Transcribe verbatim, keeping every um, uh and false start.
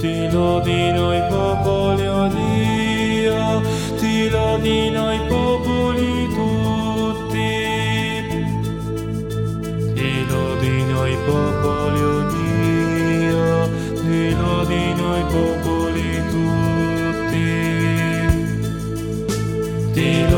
Ti lodino i popoli, o Dio, ti lodino i popoli tutti. Ti lodino i popoli, o Dio, ti lodino i popoli tutti. Ti